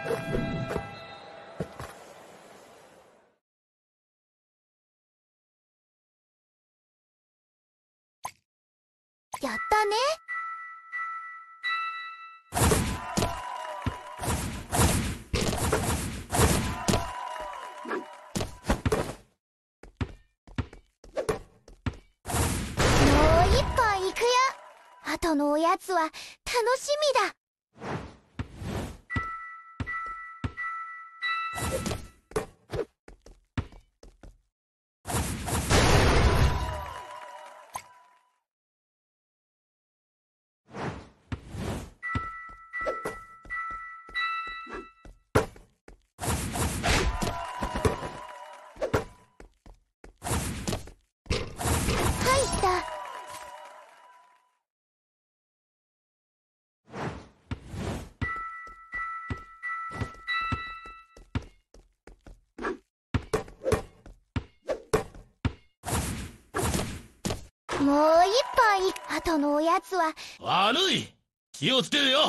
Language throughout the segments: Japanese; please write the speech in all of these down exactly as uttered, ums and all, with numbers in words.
やったね。もう一本いくよ。あとのおやつは楽しみだ。入った。もう一本いく。あとのおやつは。 悪い。気をつけるよ。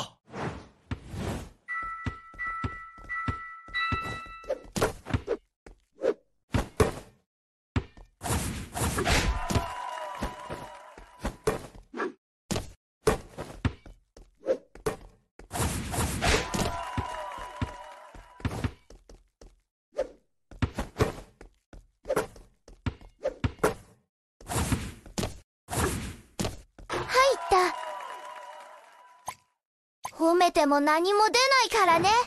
入った。褒めても何も出ないからね。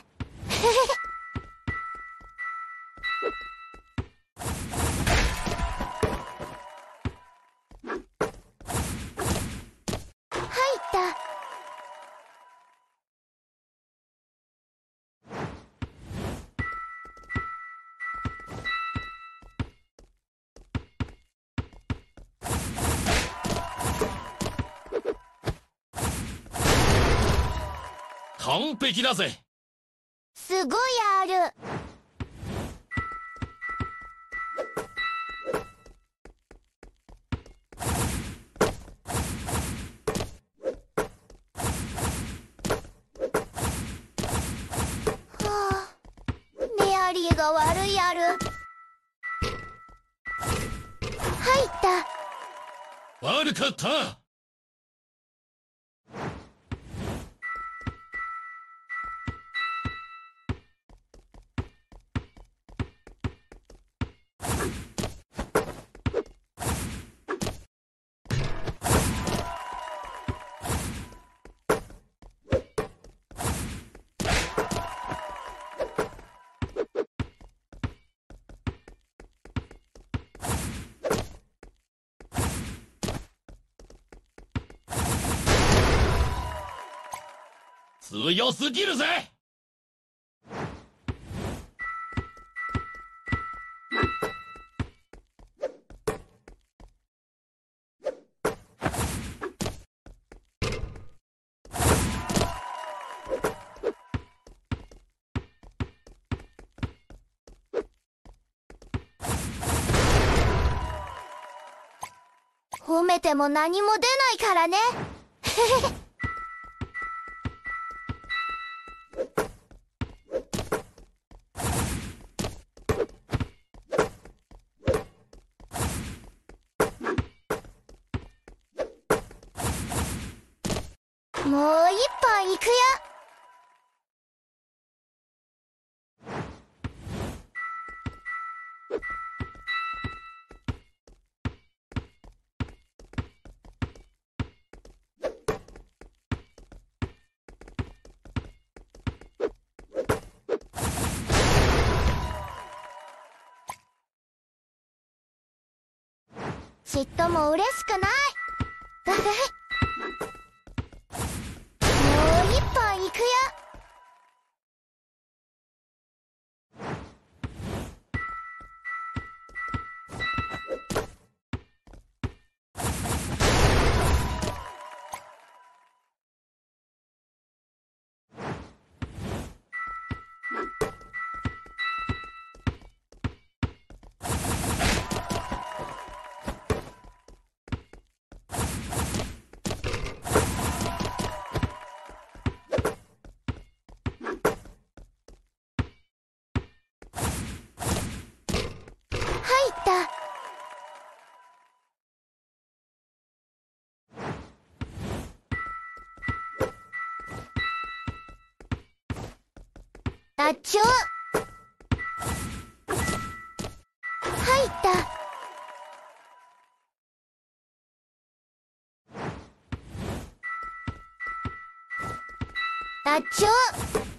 入った。 完璧だぜ。 すごいある。はあ、メアリーが悪いある。入った。 悪かった。強すぎるぜ。 褒めても何も出ないからね。もう一本いくよ。ちっとも嬉しくない。もう一本いくよ。 た。ダチョウ。入った。ダチョウ。